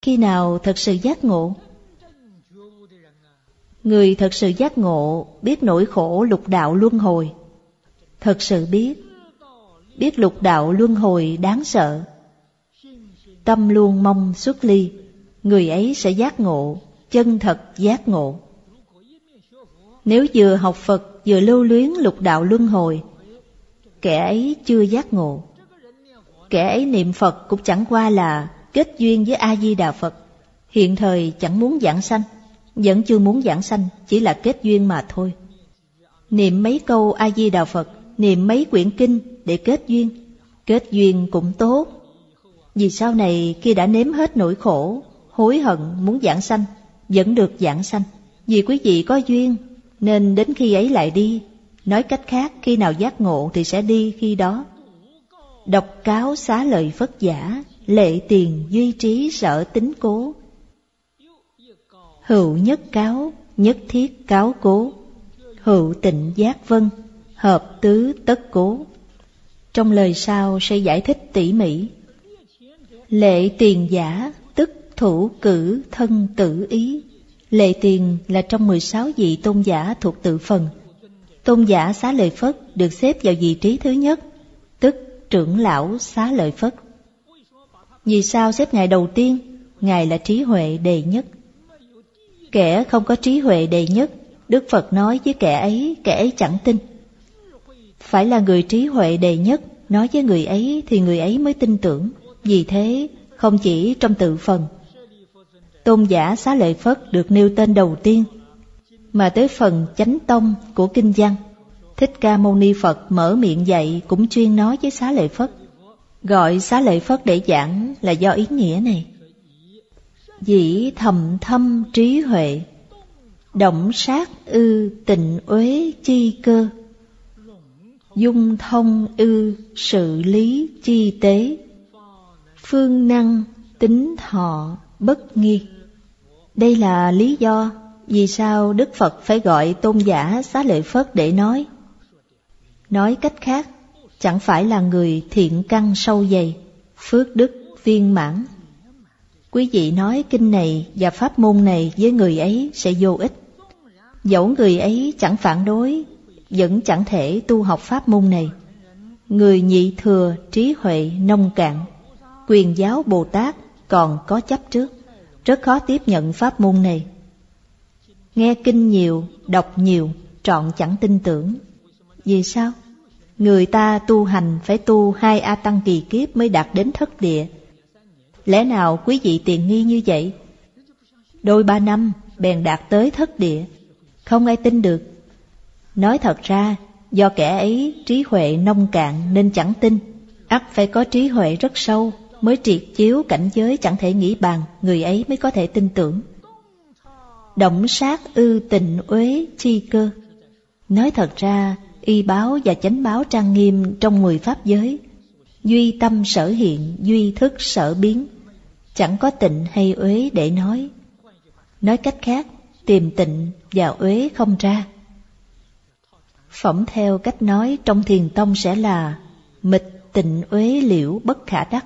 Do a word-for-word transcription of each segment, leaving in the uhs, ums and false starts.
khi nào thật sự giác ngộ? Người thật sự giác ngộ biết nỗi khổ lục đạo luân hồi. Thật sự biết, biết lục đạo luân hồi đáng sợ. Tâm luôn mong xuất ly, người ấy sẽ giác ngộ, chân thật giác ngộ. Nếu vừa học Phật vừa lưu luyến lục đạo luân hồi, kẻ ấy chưa giác ngộ. Kẻ ấy niệm Phật cũng chẳng qua là kết duyên với A-di-đà Phật. Hiện thời chẳng muốn giảng sanh, vẫn chưa muốn giảng sanh, chỉ là kết duyên mà thôi. Niệm mấy câu A-di-đà Phật, niệm mấy quyển kinh để kết duyên. Kết duyên cũng tốt. Vì sau này khi đã nếm hết nỗi khổ, hối hận muốn giảng sanh, vẫn được giảng sanh. Vì quý vị có duyên, nên đến khi ấy lại đi. Nói cách khác, khi nào giác ngộ thì sẽ đi khi đó. Đọc cáo xá lợi Phất giả, lệ tiền duy trí sở tính cố. Hữu nhất cáo, nhất thiết cáo cố. Hữu tịnh giác vân, hợp tứ tất cố. Trong lời sau sẽ giải thích tỉ mỉ. Lệ tiền giả, tức thủ cử thân tự ý. Lệ tiền là trong mười sáu vị tôn giả thuộc tự phần. Tôn giả Xá Lợi Phất được xếp vào vị trí thứ nhất, tức trưởng lão Xá Lợi Phất. Vì sao xếp Ngài đầu tiên? Ngài là trí huệ đệ nhất. Kẻ không có trí huệ đệ nhất, Đức Phật nói với kẻ ấy, kẻ ấy chẳng tin. Phải là người trí huệ đệ nhất nói với người ấy thì người ấy mới tin tưởng. Vì thế, không chỉ trong tự phần, tôn giả Xá Lợi Phất được nêu tên đầu tiên, mà tới phần chánh tông của kinh văn, Thích Ca Mâu Ni Phật mở miệng dạy cũng chuyên nói với Xá Lợi Phất. Gọi Xá Lợi Phất để giảng là do ý nghĩa này. Dĩ thầm thâm trí huệ, động sát ư tịnh uế chi cơ, dung thông ư sự lý chi tế, phương năng tính thọ bất nghi. Đây là lý do vì sao Đức Phật phải gọi tôn giả Xá Lợi Phất để nói. Nói cách khác, chẳng phải là người thiện căn sâu dày, phước đức viên mãn. Quý vị nói kinh này và pháp môn này với người ấy sẽ vô ích. Dẫu người ấy chẳng phản đối, vẫn chẳng thể tu học pháp môn này. Người nhị thừa trí huệ nông cạn, Quyền giáo Bồ Tát còn có chấp trước, rất khó tiếp nhận pháp môn này. Nghe kinh nhiều, đọc nhiều, trọn chẳng tin tưởng. Vì sao? Người ta tu hành phải tu hai A Tăng kỳ kiếp mới đạt đến thất địa. Lẽ nào quý vị tiện nghi như vậy? Đôi ba năm bèn đạt tới thất địa, không ai tin được. Nói thật ra, do kẻ ấy trí huệ nông cạn nên chẳng tin. Ắt phải có trí huệ rất sâu mới triệt chiếu cảnh giới chẳng thể nghĩ bàn, người ấy mới có thể tin tưởng. Động sát ư tịnh uế chi cơ. Nói thật ra, y báo và chánh báo trang nghiêm trong mười pháp giới, duy tâm sở hiện, duy thức sở biến, chẳng có tịnh hay uế để nói. Nói cách khác, tìm tịnh và uế không ra. Phỏng theo cách nói trong Thiền Tông sẽ là mịch tịnh uế liễu bất khả đắc.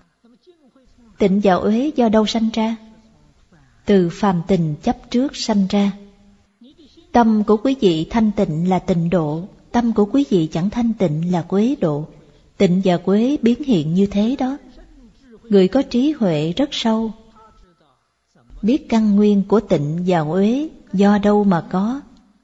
Tịnh và uế do đâu sanh ra? Từ phàm tình chấp trước sanh ra. Tâm của quý vị thanh tịnh là tịnh độ, tâm của quý vị chẳng thanh tịnh là quế độ. Tịnh và quế biến hiện như thế đó. Người có trí huệ rất sâu, biết căn nguyên của tịnh và uế do đâu mà có.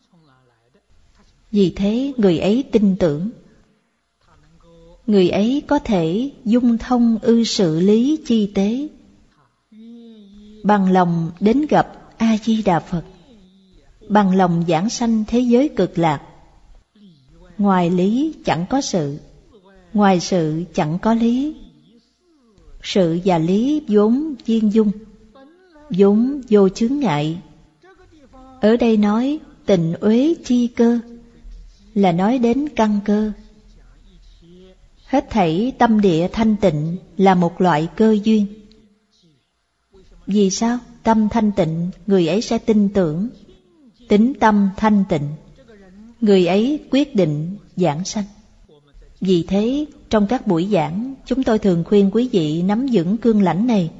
Vì thế người ấy tin tưởng. Người ấy có thể dung thông ư sự lý chi tế, bằng lòng đến gặp A-di-đà Phật, bằng lòng giảng sanh thế giới cực lạc. Ngoài lý chẳng có sự, ngoài sự chẳng có lý. Sự và lý vốn viên dung, vốn vô chướng ngại. Ở đây nói tịnh uế chi cơ là nói đến căn cơ. Hết thảy tâm địa thanh tịnh là một loại cơ duyên. Vì sao? Tâm thanh tịnh, người ấy sẽ tin tưởng. Tính tâm thanh tịnh, người ấy quyết định giảng sanh. Vì thế, trong các buổi giảng, chúng tôi thường khuyên quý vị nắm vững cương lãnh này.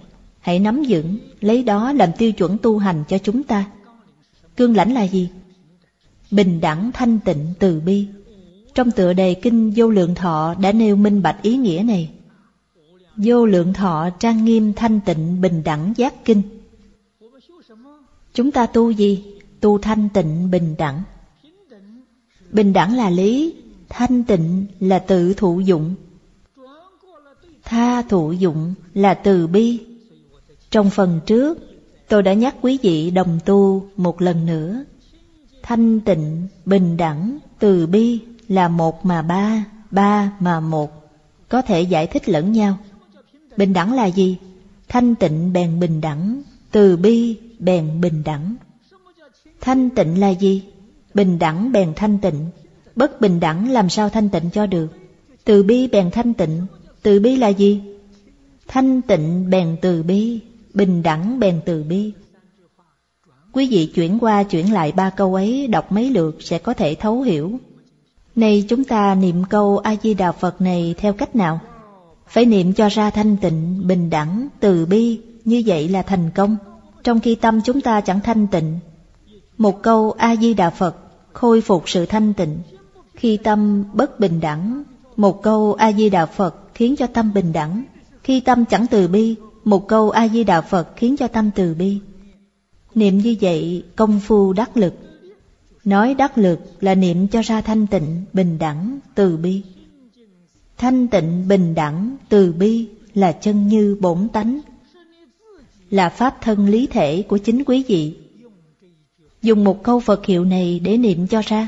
hãy nắm vững, lấy đó làm tiêu chuẩn tu hành cho chúng ta. Cương lãnh là gì? Bình đẳng, thanh tịnh, từ bi. Trong tựa đề kinh Vô Lượng Thọ đã nêu minh bạch ý nghĩa này. Vô Lượng Thọ trang nghiêm thanh tịnh bình đẳng giác kinh. Chúng ta tu gì? Tu thanh tịnh bình đẳng. Bình đẳng là lý, thanh tịnh là tự thụ dụng, tha thụ dụng là từ bi. Trong phần trước, tôi đã nhắc quý vị đồng tu một lần nữa. Thanh tịnh, bình đẳng, từ bi là một mà ba, ba mà một, có thể giải thích lẫn nhau. Bình đẳng là gì? Thanh tịnh bèn bình đẳng, từ bi bèn bình đẳng. Thanh tịnh là gì? Bình đẳng bèn thanh tịnh. Bất bình đẳng làm sao thanh tịnh cho được? Từ bi bèn thanh tịnh. Từ bi là gì? Thanh tịnh bèn từ bi, bình đẳng bèn từ bi. Quý vị chuyển qua chuyển lại ba câu ấy, đọc mấy lượt sẽ có thể thấu hiểu. Nay chúng ta niệm câu A-di-đà Phật này theo cách nào? Phải niệm cho ra thanh tịnh, bình đẳng, từ bi, như vậy là thành công. Trong khi tâm chúng ta chẳng thanh tịnh, một câu A-di-đà Phật khôi phục sự thanh tịnh. Khi tâm bất bình đẳng, một câu A-di-đà Phật khiến cho tâm bình đẳng. Khi tâm chẳng từ bi, một câu A-di-đà Phật khiến cho tâm từ bi. Niệm như vậy công phu đắc lực. Nói đắc lực là niệm cho ra thanh tịnh, bình đẳng, từ bi. Thanh tịnh, bình đẳng, từ bi là chân như bổn tánh, là pháp thân lý thể của chính quý vị. Dùng một câu Phật hiệu này để niệm cho ra.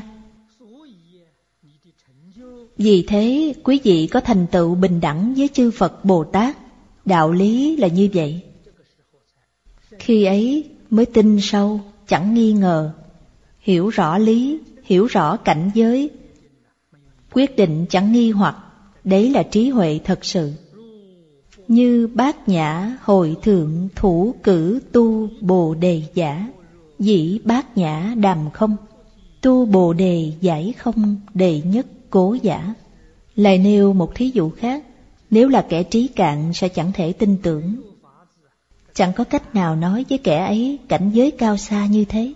Vì thế quý vị có thành tựu bình đẳng với chư Phật Bồ Tát. Đạo lý là như vậy. Khi ấy mới tin sâu, chẳng nghi ngờ, hiểu rõ lý, hiểu rõ cảnh giới, quyết định chẳng nghi hoặc. Đấy là trí huệ thật sự. Như Bát Nhã Hội Thượng Thủ Cử Tu Bồ Đề Giả, dĩ Bát Nhã Đàm Không, tu Bồ Đề giải không đề nhất cố giả. Lại nêu một thí dụ khác. Nếu là kẻ trí cạn sẽ chẳng thể tin tưởng. Chẳng có cách nào nói với kẻ ấy cảnh giới cao xa như thế,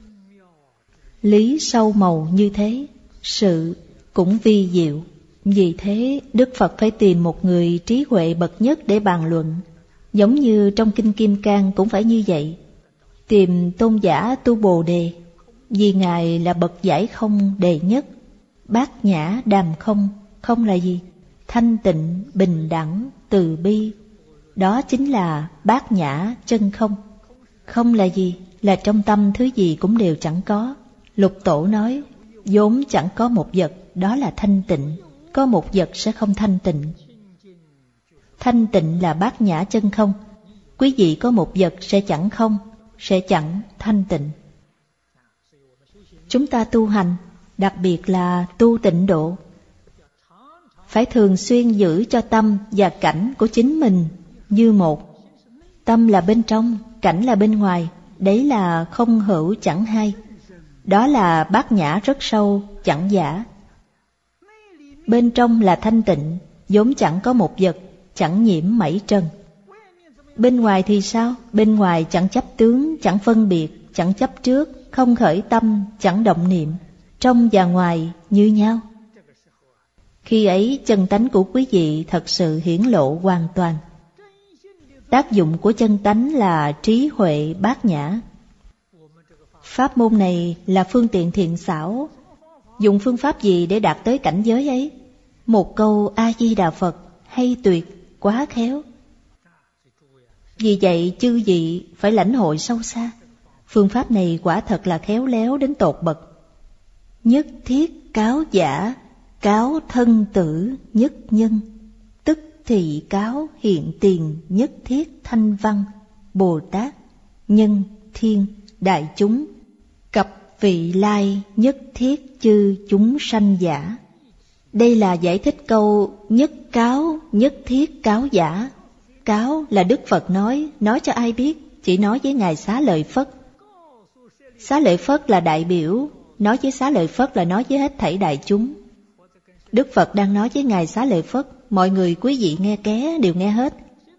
lý sâu màu như thế, sự cũng vi diệu. Vì thế Đức Phật phải tìm một người trí huệ bậc nhất để bàn luận. Giống như trong Kinh Kim Cang cũng phải như vậy. Tìm tôn giả tu Bồ Đề, vì Ngài là bậc giải không đệ nhất. Bát Nhã Đàm Không. Không là gì? Thanh tịnh, bình đẳng, từ bi. Đó chính là bát nhã chân không. Không là gì? Là trong tâm thứ gì cũng đều chẳng có. Lục Tổ nói, vốn chẳng có một vật, đó là thanh tịnh. Có một vật sẽ không thanh tịnh. Thanh tịnh là bát nhã chân không. Quý vị có một vật sẽ chẳng không, sẽ chẳng thanh tịnh. Chúng ta tu hành, đặc biệt là tu tịnh độ, phải thường xuyên giữ cho tâm và cảnh của chính mình như một. Tâm là bên trong, cảnh là bên ngoài. Đấy là không hữu chẳng hai. Đó là bát nhã rất sâu, chẳng giả. Bên trong là thanh tịnh, vốn chẳng có một vật, chẳng nhiễm mảy trần. Bên ngoài thì sao? Bên ngoài chẳng chấp tướng, chẳng phân biệt, chẳng chấp trước, không khởi tâm, chẳng động niệm. Trong và ngoài như nhau. Khi ấy chân tánh của quý vị thật sự hiển lộ hoàn toàn. Tác dụng của chân tánh là trí huệ bát nhã. Pháp môn này là phương tiện thiện xảo. Dùng phương pháp gì để đạt tới cảnh giới ấy? Một câu A-di-đà Phật hay tuyệt, quá khéo. Vì vậy chư vị phải lãnh hội sâu xa. Phương pháp này quả thật là khéo léo đến tột bậc. Nhất thiết cáo giả, cáo thân tử nhất nhân, tức thị cáo hiện tiền nhất thiết thanh văn, Bồ Tát, nhân, thiên, đại chúng, cập vị lai nhất thiết chư chúng sanh giả. Đây là giải thích câu nhất cáo, nhất thiết cáo giả. Cáo là Đức Phật nói, nói cho ai biết? Chỉ nói với Ngài Xá Lợi Phất. Xá Lợi Phất là đại biểu, nói với Xá Lợi Phất là nói với hết thảy đại chúng. Đức Phật đang nói với Ngài Xá Lợi Phất, mọi người quý vị nghe ké đều nghe hết.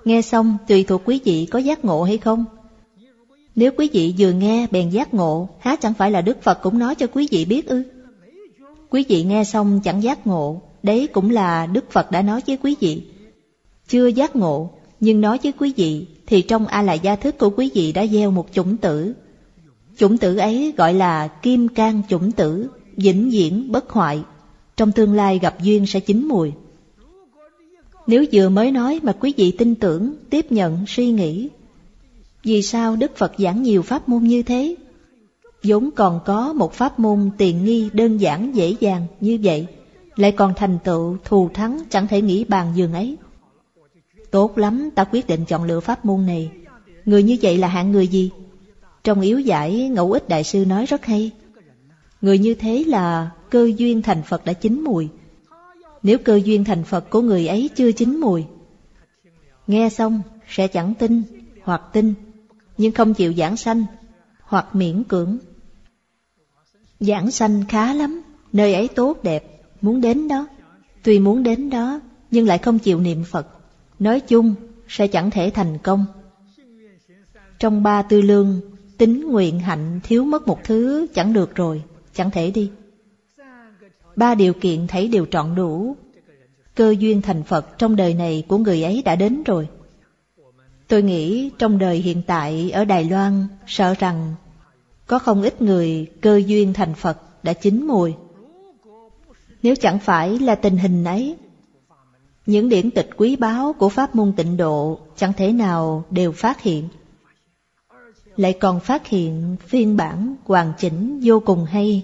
Nghe xong tùy thuộc quý vị có giác ngộ hay không. Nếu quý vị vừa nghe bèn giác ngộ, há chẳng phải là Đức Phật cũng nói cho quý vị biết ư? Quý vị nghe xong chẳng giác ngộ, đấy cũng là Đức Phật đã nói với quý vị. Chưa giác ngộ, nhưng nói với quý vị, thì trong A Lại Gia thức của quý vị đã gieo một chủng tử. Chủng tử ấy gọi là kim cang chủng tử, vĩnh viễn bất hoại. Trong tương lai gặp duyên sẽ chín mùi. Nếu vừa mới nói mà quý vị tin tưởng, tiếp nhận, suy nghĩ, vì sao Đức Phật giảng nhiều pháp môn như thế? Vốn còn có một pháp môn tiện nghi, đơn giản, dễ dàng như vậy, lại còn thành tựu, thù thắng, chẳng thể nghĩ bàn giường ấy. Tốt lắm, ta quyết định chọn lựa pháp môn này. Người như vậy là hạng người gì? Trong Yếu Giải, Ngẫu Ích Đại Sư nói rất hay. Người như thế là cơ duyên thành Phật đã chín mùi. Nếu cơ duyên thành Phật của người ấy chưa chín mùi, nghe xong sẽ chẳng tin, hoặc tin, nhưng không chịu giảng sanh, hoặc miễn cưỡng. Giảng sanh khá lắm, nơi ấy tốt đẹp, muốn đến đó. Tuy muốn đến đó, nhưng lại không chịu niệm Phật. Nói chung sẽ chẳng thể thành công. Trong ba tư lương, tín nguyện hạnh thiếu mất một thứ chẳng được rồi, chẳng thể đi. Ba điều kiện thấy đều trọn đủ, cơ duyên thành Phật trong đời này của người ấy đã đến rồi. Tôi nghĩ trong đời hiện tại ở Đài Loan, sợ rằng có không ít người cơ duyên thành Phật đã chín mùi. Nếu chẳng phải là tình hình ấy, những điển tịch quý báu của pháp môn Tịnh Độ chẳng thể nào đều phát hiện. Lại còn phát hiện phiên bản hoàn chỉnh vô cùng hay.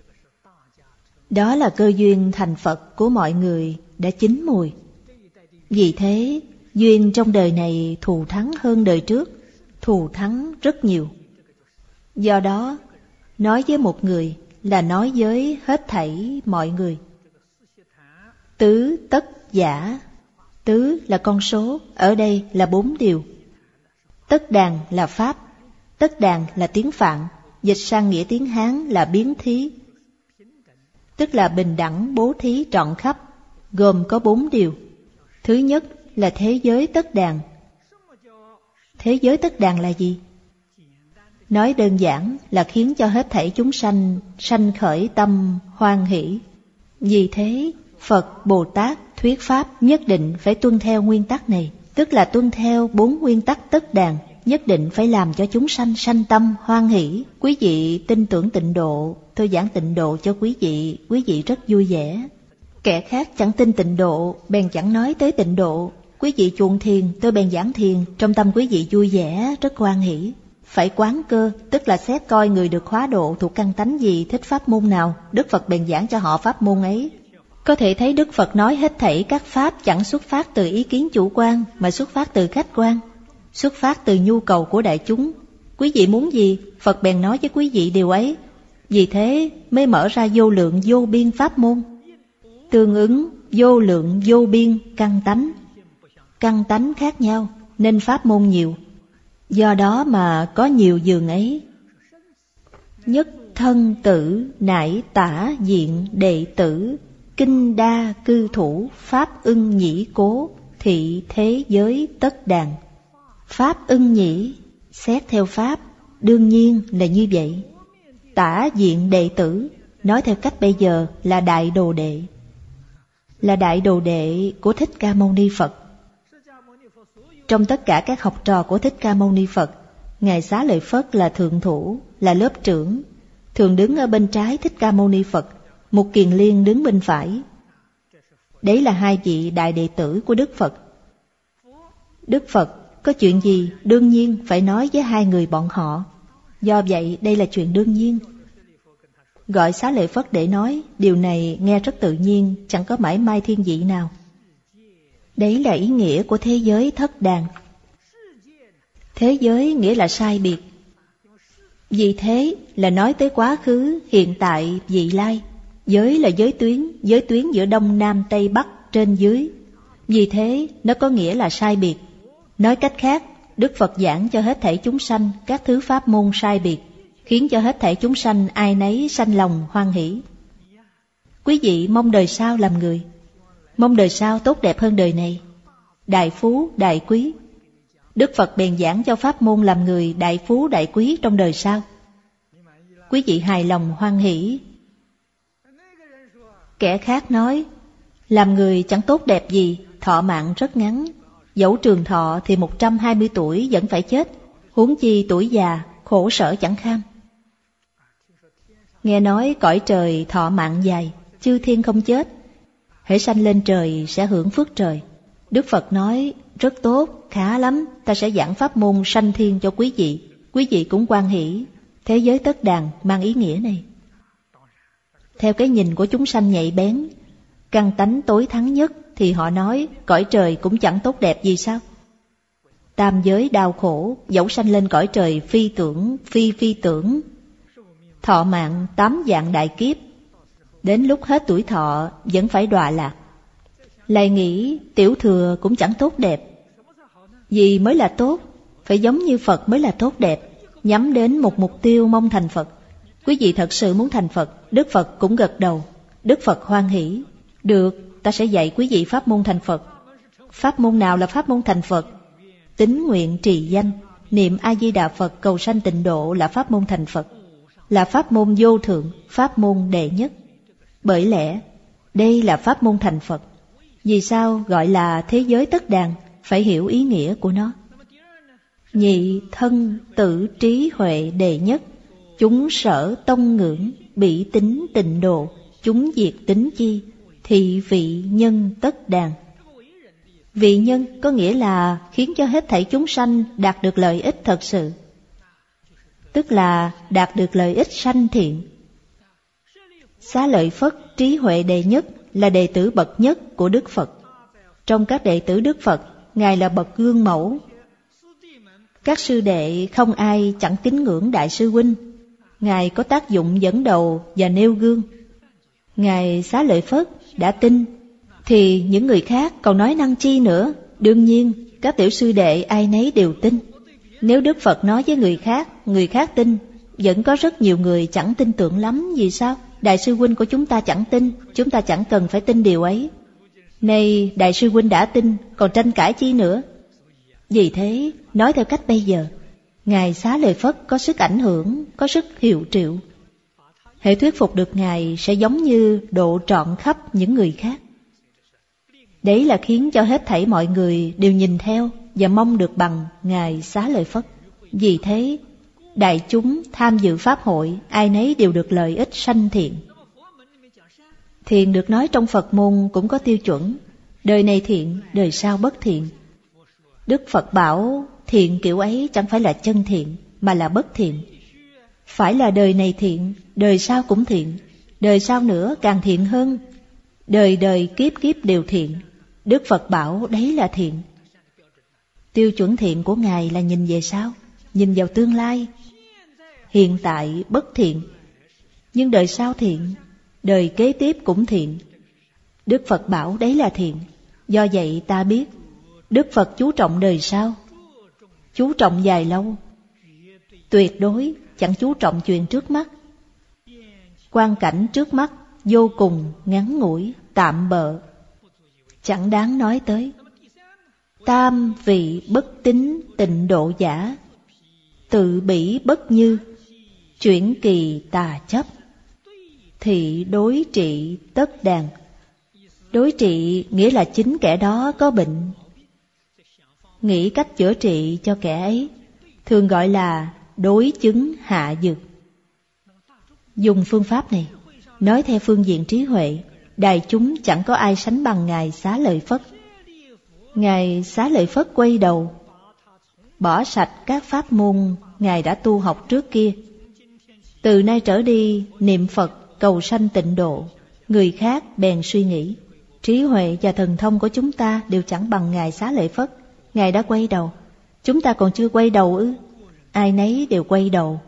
Đó là cơ duyên thành Phật của mọi người đã chín mùi. Vì thế, duyên trong đời này thù thắng hơn đời trước, thù thắng rất nhiều. Do đó, nói với một người là nói với hết thảy mọi người. Tứ tất giả, tứ là con số, ở đây là bốn điều. Tất đàn là pháp, tất đàn là tiếng Phạn, dịch sang nghĩa tiếng Hán là biến thí, tức là bình đẳng bố thí trọn khắp, gồm có bốn điều. Thứ nhất là thế giới tất đàn. Thế giới tất đàn là gì? Nói đơn giản là khiến cho hết thảy chúng sanh sanh khởi tâm hoan hỷ. Vì thế, Phật, Bồ Tát thuyết pháp nhất định phải tuân theo nguyên tắc này, tức là tuân theo bốn nguyên tắc tất đàn, nhất định phải làm cho chúng sanh sanh tâm hoan hỷ. Quý vị tin tưởng Tịnh Độ, tôi giảng Tịnh Độ cho quý vị, quý vị rất vui vẻ. Kẻ khác chẳng tin Tịnh Độ, bèn chẳng nói tới Tịnh Độ. Quý vị chuộng thiền, tôi bèn giảng thiền, trong tâm quý vị vui vẻ, rất hoan hỷ. Phải quán cơ, tức là xét coi người được hóa độ thuộc căn tánh gì, thích pháp môn nào, Đức Phật bèn giảng cho họ pháp môn ấy. Có thể thấy Đức Phật nói hết thảy các pháp chẳng xuất phát từ ý kiến chủ quan, mà xuất phát từ khách quan, xuất phát từ nhu cầu của đại chúng. Quý vị muốn gì, Phật bèn nói với quý vị điều ấy. Vì thế mới mở ra vô lượng vô biên pháp môn, tương ứng vô lượng vô biên căn tánh. Căn tánh khác nhau nên pháp môn nhiều, do đó mà có nhiều giường ấy. Nhất thân tử nải tả diện đệ tử, kinh đa cư thủ pháp ưng nhĩ cố, thị thế giới tất đàn. Pháp ưng nhĩ xét theo pháp đương nhiên là như vậy. Tả diện đệ tử nói theo cách bây giờ là đại đồ đệ, là đại đồ đệ của Thích Ca Mâu Ni Phật. Trong tất cả các học trò của Thích Ca Mâu Ni Phật, Ngài Xá Lợi Phất là thượng thủ, là lớp trưởng, thường đứng ở bên trái Thích Ca Mâu Ni Phật, Mục Kiền Liên đứng bên phải. Đấy là hai vị đại đệ tử của Đức Phật. Đức Phật có chuyện gì đương nhiên phải nói với hai người bọn họ, do vậy đây là chuyện đương nhiên. Gọi Xá Lợi Phất để nói, điều này nghe rất tự nhiên, chẳng có mảy may thiên vị nào. Đấy là ý nghĩa của thế giới thất đàn. Thế giới nghĩa là sai biệt. Vì thế là nói tới quá khứ, hiện tại, vị lai. Giới là giới tuyến, giới tuyến giữa Đông Nam Tây Bắc trên dưới. Vì thế nó có nghĩa là sai biệt. Nói cách khác, Đức Phật giảng cho hết thảy chúng sanh các thứ pháp môn sai biệt, khiến cho hết thảy chúng sanh ai nấy sanh lòng hoan hỷ. Quý vị mong đời sau làm người, mong đời sau tốt đẹp hơn đời này, đại phú, đại quý, Đức Phật bèn giảng cho pháp môn làm người đại phú đại quý trong đời sau. Quý vị hài lòng hoan hỷ. Kẻ khác nói, làm người chẳng tốt đẹp gì, thọ mạng rất ngắn. Dẫu trường thọ thì một trăm hai mươi tuổi vẫn phải chết, huống chi tuổi già, khổ sở chẳng kham. Nghe nói cõi trời thọ mạng dài, chư thiên không chết, hễ sanh lên trời sẽ hưởng phước trời. Đức Phật nói, rất tốt, khá lắm, ta sẽ giảng pháp môn sanh thiên cho quý vị. Quý vị cũng hoan hỷ. Thế giới tất đàn mang ý nghĩa này. Theo cái nhìn của chúng sanh nhạy bén, căn tánh tối thắng nhất, thì họ nói cõi trời cũng chẳng tốt đẹp gì sao? Tam giới đau khổ, dẫu sanh lên cõi trời phi tưởng, phi phi tưởng. Thọ mạng tám vạn đại kiếp, đến lúc hết tuổi thọ vẫn phải đọa lạc. Lại nghĩ tiểu thừa cũng chẳng tốt đẹp. Gì mới là tốt? Phải giống như Phật mới là tốt đẹp, nhắm đến một mục tiêu mong thành Phật. Quý vị thật sự muốn thành Phật, Đức Phật cũng gật đầu. Đức Phật hoan hỷ. Được, ta sẽ dạy quý vị pháp môn thành Phật. Pháp môn nào là pháp môn thành Phật? Tín nguyện trì danh, niệm A-di-đà Phật cầu sanh tịnh độ là pháp môn thành Phật, là pháp môn vô thượng, pháp môn đệ nhất. Bởi lẽ, đây là pháp môn thành Phật. Vì sao gọi là thế giới tất đàn? Phải hiểu ý nghĩa của nó. Nhị thân tự trí huệ đệ nhất, chúng sở tông ngưỡng, bỉ tính tịnh độ, chúng diệt tính chi, thị vị nhân tất đàn. Vị nhân có nghĩa là khiến cho hết thảy chúng sanh đạt được lợi ích thật sự, tức là đạt được lợi ích sanh thiện. Xá Lợi Phất trí huệ đệ nhất là đệ tử bậc nhất của Đức Phật. Trong các đệ tử Đức Phật, Ngài là bậc gương mẫu. Các sư đệ không ai chẳng kính ngưỡng Đại sư Huynh. Ngài có tác dụng dẫn đầu và nêu gương. Ngài Xá Lợi Phất đã tin, thì những người khác còn nói năng chi nữa. Đương nhiên, các tiểu sư đệ ai nấy đều tin. Nếu Đức Phật nói với người khác, người khác tin, vẫn có rất nhiều người chẳng tin tưởng lắm. Vì sao? Đại sư Huynh của chúng ta chẳng tin, chúng ta chẳng cần phải tin điều ấy. Nay Đại sư Huynh đã tin, còn tranh cãi chi nữa? Vì thế, nói theo cách bây giờ, Ngài Xá Lợi Phất có sức ảnh hưởng, có sức hiệu triệu. Hệ thuyết phục được Ngài sẽ giống như độ trọn khắp những người khác. Đấy là khiến cho hết thảy mọi người đều nhìn theo và mong được bằng Ngài Xá Lợi Phất. Vì thế, đại chúng tham dự pháp hội, ai nấy đều được lợi ích sanh thiện. Thiện được nói trong Phật môn cũng có tiêu chuẩn, đời này thiện, đời sau bất thiện. Đức Phật bảo thiện kiểu ấy chẳng phải là chân thiện, mà là bất thiện. Phải là đời này thiện, đời sau cũng thiện, đời sau nữa càng thiện hơn. Đời đời kiếp kiếp đều thiện. Đức Phật bảo đấy là thiện. Tiêu chuẩn thiện của Ngài là nhìn về sau, nhìn vào tương lai. Hiện tại bất thiện, nhưng đời sau thiện, đời kế tiếp cũng thiện. Đức Phật bảo đấy là thiện. Do vậy ta biết Đức Phật chú trọng đời sau, chú trọng dài lâu, tuyệt đối chẳng chú trọng chuyện trước mắt. Quang cảnh trước mắt vô cùng ngắn ngủi, tạm bợ, chẳng đáng nói tới. Tam vị bất tín tịnh độ giả, tự bỉ bất như, chuyển kỳ tà chấp, thị đối trị tất đàn. Đối trị nghĩa là chính kẻ đó có bệnh, nghĩ cách chữa trị cho kẻ ấy, thường gọi là đối chứng hạ dược. Dùng phương pháp này, nói theo phương diện trí huệ, đại chúng chẳng có ai sánh bằng Ngài Xá Lợi Phất. Ngài Xá Lợi Phất quay đầu, bỏ sạch các pháp môn Ngài đã tu học trước kia. Từ nay trở đi niệm Phật cầu sanh tịnh độ. Người khác bèn suy nghĩ, trí huệ và thần thông của chúng ta đều chẳng bằng Ngài Xá Lợi Phất. Ngài đã quay đầu, chúng ta còn chưa quay đầu ư? Ai nấy đều quay đầu.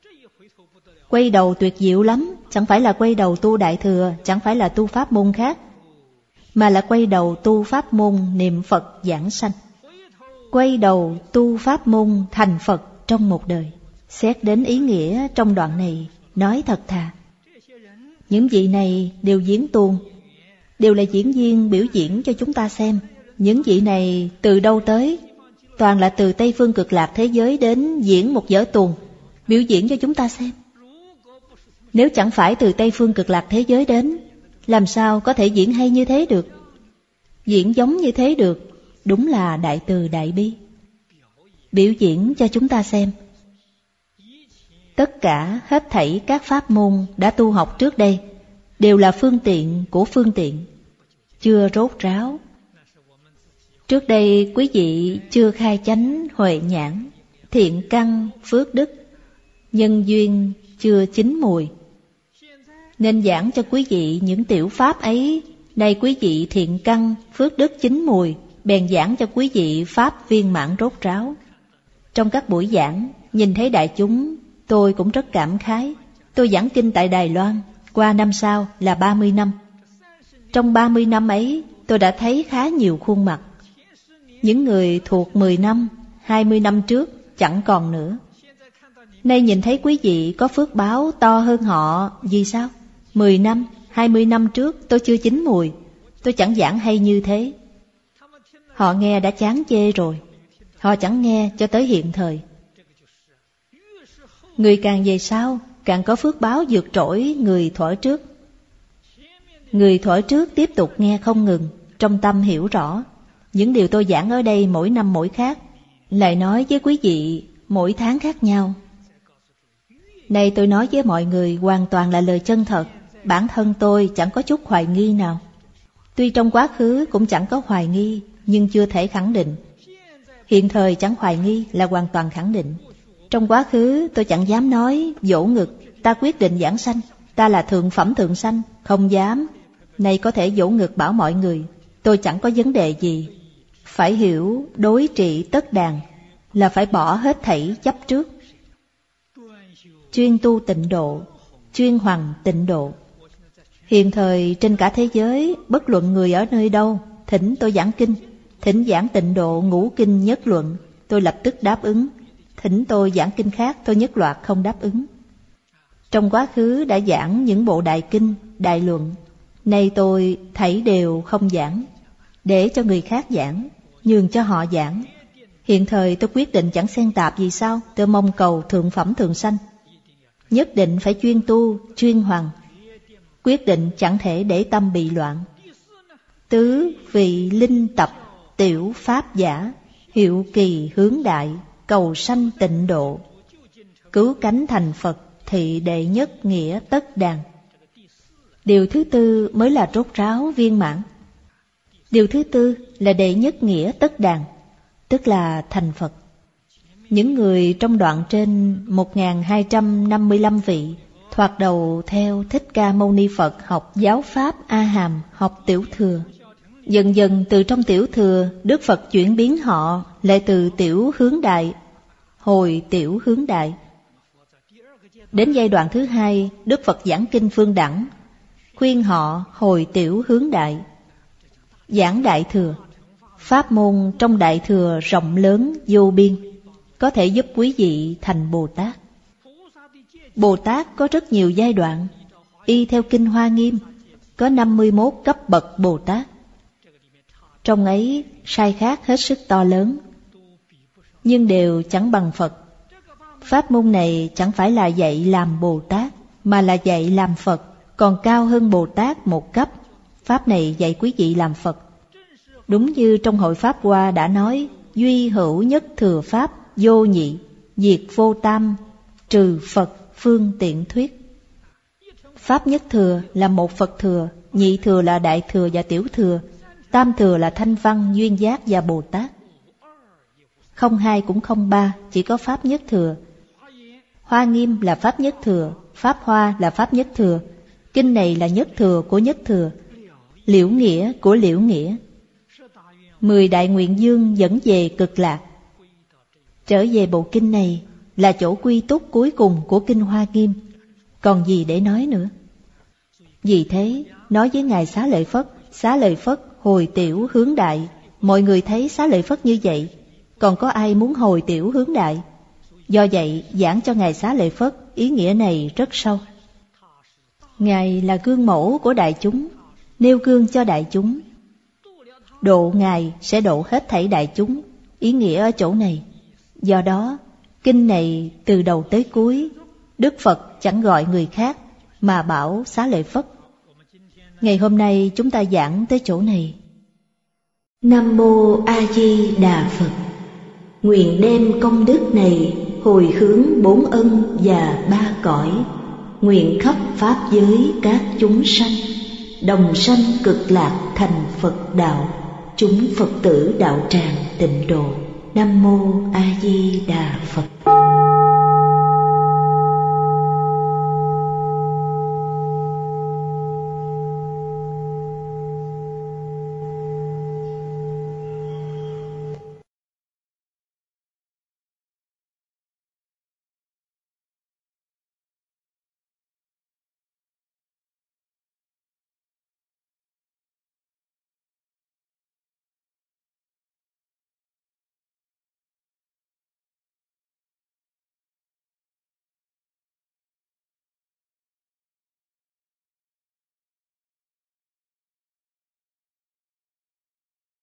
Quay đầu tuyệt diệu lắm, chẳng phải là quay đầu tu Đại Thừa, chẳng phải là tu pháp môn khác, mà là quay đầu tu pháp môn niệm Phật giảng sanh. Quay đầu tu pháp môn thành Phật trong một đời. Xét đến ý nghĩa trong đoạn này, nói thật thà, những vị này đều diễn tuồng, đều là diễn viên biểu diễn cho chúng ta xem. Những vị này từ đâu tới? toàn là từ Tây Phương Cực Lạc thế giới đến diễn một vở tuồng, biểu diễn cho chúng ta xem. Nếu chẳng phải từ Tây Phương Cực Lạc thế giới đến, làm sao có thể diễn hay như thế được, diễn giống như thế được? Đúng là đại từ đại bi, biểu diễn cho chúng ta xem. Tất cả hết thảy các pháp môn đã tu học trước đây đều là phương tiện của phương tiện, chưa rốt ráo. Trước đây quý vị chưa khai chánh huệ nhãn, thiện căn, phước đức, nhân duyên chưa chín mùi, nên giảng cho quý vị những tiểu pháp ấy. Nay quý vị thiện căn, phước đức chín mùi, bèn giảng cho quý vị pháp viên mãn rốt ráo. Trong các buổi giảng, nhìn thấy đại chúng, tôi cũng rất cảm khái. Tôi giảng kinh tại Đài Loan, qua năm sau là ba mươi năm. Trong ba mươi năm ấy, tôi đã thấy khá nhiều khuôn mặt. Những người thuộc mười năm, hai mươi năm trước chẳng còn nữa. Nay nhìn thấy quý vị có phước báo to hơn họ. Vì sao? mười năm, hai mươi năm trước tôi chưa chín mùi, tôi chẳng giảng hay như thế. Họ nghe đã chán chê rồi, họ chẳng nghe cho tới hiện thời. Người càng về sau càng có phước báo vượt trội người thuở trước. Người thuở trước tiếp tục nghe không ngừng, trong tâm hiểu rõ. Những điều tôi giảng ở đây mỗi năm mỗi khác, lại nói với quý vị mỗi tháng khác nhau. Nay tôi nói với mọi người hoàn toàn là lời chân thật. Bản thân tôi chẳng có chút hoài nghi nào. Tuy trong quá khứ cũng chẳng có hoài nghi, nhưng chưa thể khẳng định. Hiện thời chẳng hoài nghi là hoàn toàn khẳng định. Trong quá khứ tôi chẳng dám nói vỗ ngực ta quyết định giảng sanh, ta là thượng phẩm thượng sanh, không dám. Nay có thể vỗ ngực bảo mọi người tôi chẳng có vấn đề gì. Phải hiểu đối trị tất đàn là phải bỏ hết thảy chấp trước, chuyên tu tịnh độ, chuyên hoằng tịnh độ. Hiện thời trên cả thế giới, bất luận người ở nơi đâu, thỉnh tôi giảng kinh, thỉnh giảng tịnh độ ngũ kinh nhất luận, tôi lập tức đáp ứng. Thỉnh tôi giảng kinh khác, tôi nhất loạt không đáp ứng. Trong quá khứ đã giảng những bộ đại kinh, đại luận. Nay tôi thảy đều không giảng, để cho người khác giảng, nhường cho họ giảng. Hiện thời tôi quyết định chẳng xen tạp gì sao, tôi mong cầu thượng phẩm thượng sanh. Nhất định phải chuyên tu, chuyên hoằng. Quyết định chẳng thể để tâm bị loạn. Tứ vị linh tập, tiểu pháp giả, hiệu kỳ hướng đại, cầu sanh tịnh độ, cứu cánh thành Phật, thị đệ nhất nghĩa tất đàn. Điều thứ tư mới là rốt ráo viên mãn. Điều thứ tư là đệ nhất nghĩa tất đàn, tức là thành Phật. Những người trong đoạn trên một nghìn hai trăm năm mươi lăm vị thoạt đầu theo Thích Ca Mâu Ni Phật học giáo pháp A Hàm, học tiểu thừa. Dần dần từ trong tiểu thừa, Đức Phật chuyển biến họ lại từ tiểu hướng đại, hồi tiểu hướng đại. Đến giai đoạn thứ hai, Đức Phật giảng kinh phương đẳng, khuyên họ hồi tiểu hướng đại. Giảng đại thừa, pháp môn trong đại thừa rộng lớn vô biên, có thể giúp quý vị thành Bồ Tát. Bồ Tát có rất nhiều giai đoạn. Y theo Kinh Hoa Nghiêm, có năm mươi mốt cấp bậc Bồ Tát. Trong ấy sai khác hết sức to lớn, nhưng đều chẳng bằng Phật. Pháp môn này chẳng phải là dạy làm Bồ Tát, mà là dạy làm Phật, còn cao hơn Bồ Tát một cấp. Pháp này dạy quý vị làm Phật. Đúng như trong Hội Pháp Hoa đã nói, duy hữu nhất thừa Pháp vô nhị, diệt vô tam, trừ Phật phương tiện thuyết. Pháp nhất thừa là một Phật thừa, nhị thừa là đại thừa và tiểu thừa, tam thừa là thanh văn, duyên giác và Bồ Tát. Không hai cũng không ba, chỉ có Pháp nhất thừa. Hoa Nghiêm là Pháp nhất thừa, Pháp Hoa là Pháp nhất thừa. Kinh này là nhất thừa của nhất thừa, liễu nghĩa của liễu nghĩa. Mười đại nguyện dương dẫn về cực lạc. Trở về bộ kinh này là chỗ quy túc cuối cùng của Kinh Hoa Nghiêm, còn gì để nói nữa. Vì thế, nói với Ngài Xá Lợi Phất, Xá Lợi Phất hồi tiểu hướng đại. Mọi người thấy Xá Lợi Phất như vậy, còn có ai muốn hồi tiểu hướng đại? Do vậy, giảng cho Ngài Xá Lợi Phất, ý nghĩa này rất sâu. Ngài là gương mẫu của đại chúng, nêu gương cho đại chúng. Độ Ngài sẽ độ hết thảy đại chúng, ý nghĩa ở chỗ này. Do đó, kinh này từ đầu tới cuối, Đức Phật chẳng gọi người khác mà bảo Xá Lợi Phất. Ngày hôm nay chúng ta giảng tới chỗ này. Nam Mô A Di Đà Phật. Nguyện đem công đức này hồi hướng bốn ân và ba cõi, nguyện khắp pháp giới các chúng sanh đồng sanh cực lạc thành Phật đạo, chúng Phật tử đạo tràng tịnh độ. Nam Mô A Di Đà Phật.